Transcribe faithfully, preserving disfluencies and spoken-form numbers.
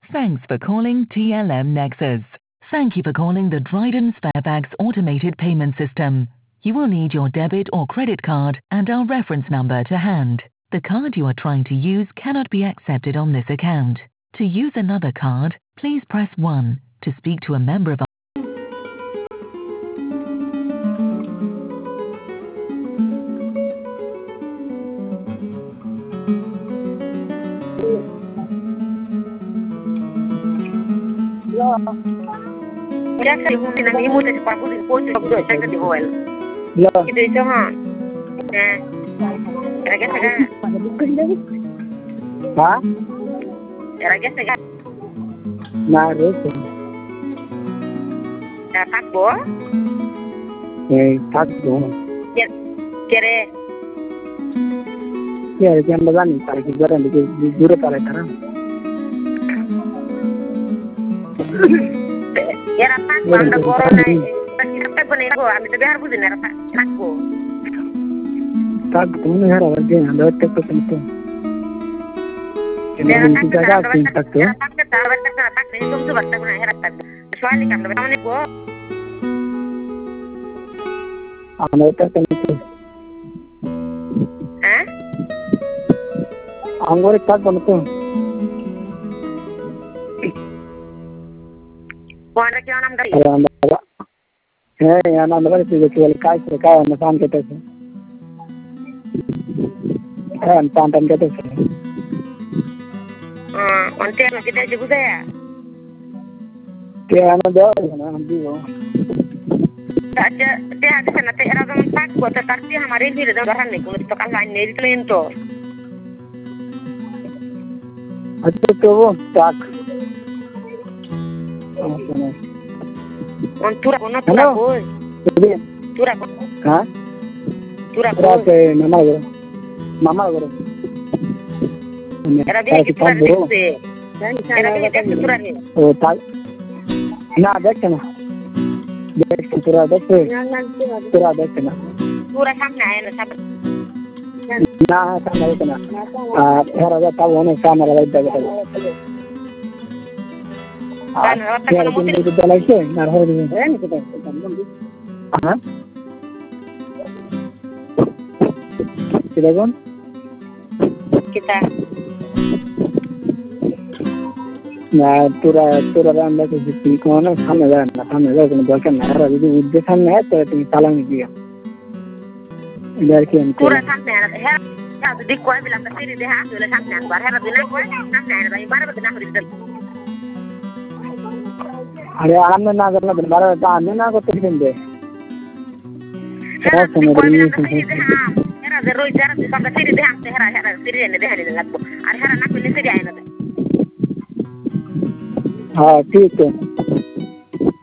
Thanks for calling T L M Nexus. Thank you for calling the Dryden Sparebags automated payment system. You will need your debit or credit card and our reference number to hand. The card you are trying to use cannot be accepted on this account. To use another card, please press one. To speak to a member of our Ya saya mungkin nanti mau terus pakai di pos itu saya ke di hoel. Ya. Itu itu ha. Eh. Raga saga. Ha? Raga saga. Na rete. Ya tak bo. Eh, tak bo. Ya. Kere. Ya, yang bagan para ki garan di dure para taram. Ya rapat banda corona. Kita benar go, kami tu biar bukan rapat. Tak go. Tak tu ni hara wajah anda tak tentu. Ya Ini rapat jaga sih tak tu. Ya rapat kita rapat kita rapat ini tu tu baca guna hara rapat. Soalnya kami benar ni go. Anda tak tentu. Eh? Anggur tak tentu. Wanda kau nam dari? Eh, yang nama dari tu jual kai kai masan kita tu. Eh, pantan kita tu. Ah, onti yang kita juga ya. Dia anak dia, anak dia. Aja dia ada sana teh era zaman tak buat tertarti हमारे भी रदा गहन नहीं कुछ तो कल line नहीं तो तो अच्छा तो वो tak. on tura kono tura ko tura ko ha tura ko tura ke mama goro mama goro era dia kita de era dia kita tura ni oh tak na dekna dek tura dek tura dekna tura samna ayana sab na samna dekna ah era dia tahu ne samna la dekna kan rata kalau mungkin itu dalai sih narho ini ah kita kan kita nah tura tura anda tu sih kau sama dah sama dah kalau bukan narho itu udah sama itu itu talang dia dari kian tura samna ya ya di kau bilang kesini deh ah sudah samna bar hera bilang kau samna ya bari bar benar benar अरे आने ना करना दोबारा बता आने ना को तो दिन दे hera di kau bilang kesini deh ah hera de roy jara di bangka sini deh ah hera hera sini ini deh ini lagi ar hera nak ini sini ayana हाँ ठीक है